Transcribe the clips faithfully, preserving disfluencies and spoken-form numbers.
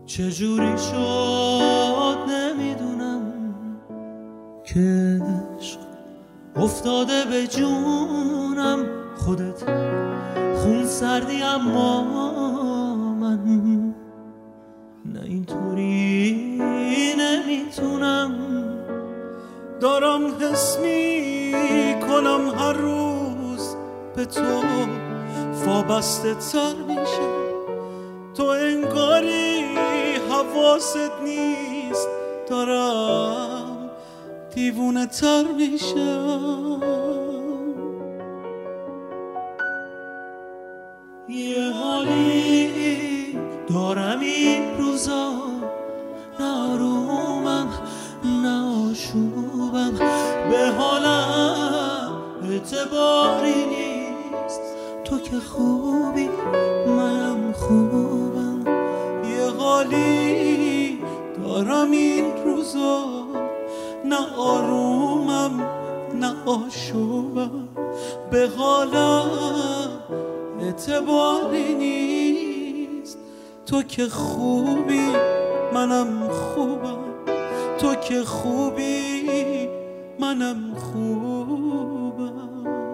چجوری شد نمیدونم که عشق افتاده به جونم. خودت خون سردی اما من نه اینطوری نمیتونم. دارم حس میکنم هر روز به تو وابسته تر میشم. تو انگاری حواست نیست، دارم دیوونه تر میشم. یه حالی دارم این روزا، نه آرومم نه آشوبم، به حالم اعتباری نیست. تو که خوبی منم خوبم. یه حالی دارم این روزا، نه آرومم نه آشوبم، به حالم اعتباری نیست. تو که خوبی منم خوبم، تو که خوبی منم خوبم.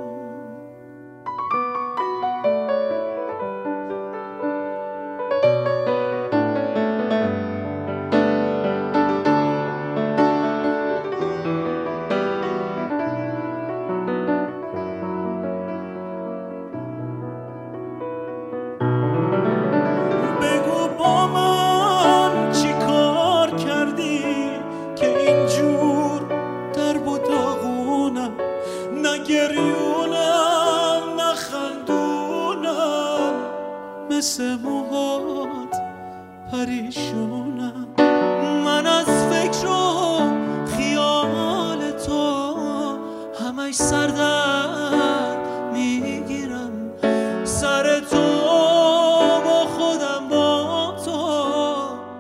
مثل موهات پریشونم. من از فکر و خیال تو همش سردرد میگیرم. سر تو با خودم با تو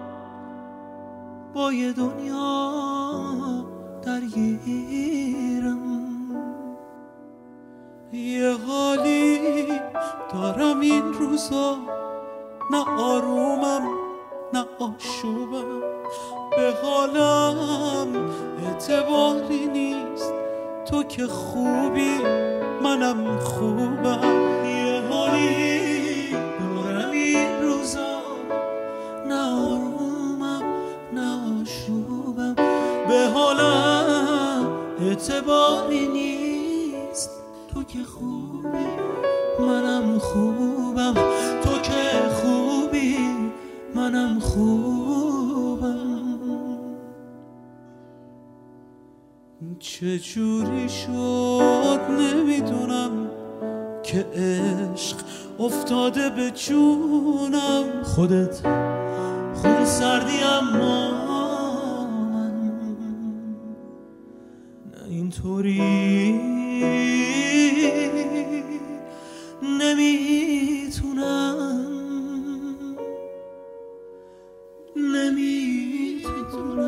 با یه دنیا درگیرم. یه حالی دارم این روزا، نه آرومم نه آشوبم، به حالم اعتباری نیست. تو که خوبی منم خوبم. یه حالی دارم این روزا، نه آرومم نه آشوبم، به حالم اعتباری نیست. تو که خوبی منم خوبم، تو که خوبی منم خوبم. چجوری شد نمیدونم که عشق افتاده به جونم. خودت خون سردی اما من نه اینطوری نمیتونم نمیتونم